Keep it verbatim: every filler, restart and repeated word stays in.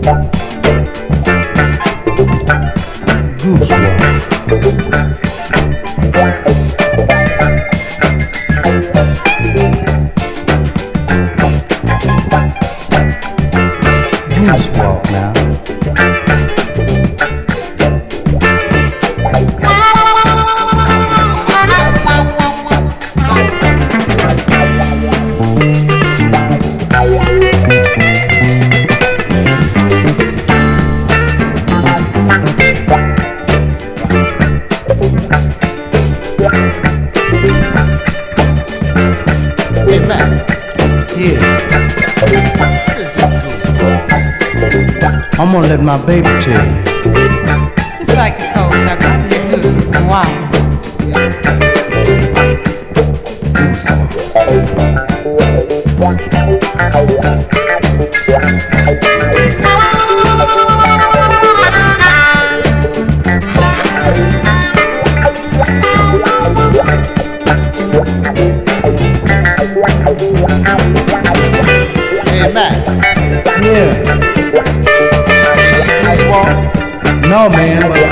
I'm gonna let my baby tell you. It's just like the coach. I got to do it for a while. Hey, Mac. Yeah. You swallow? No, man, but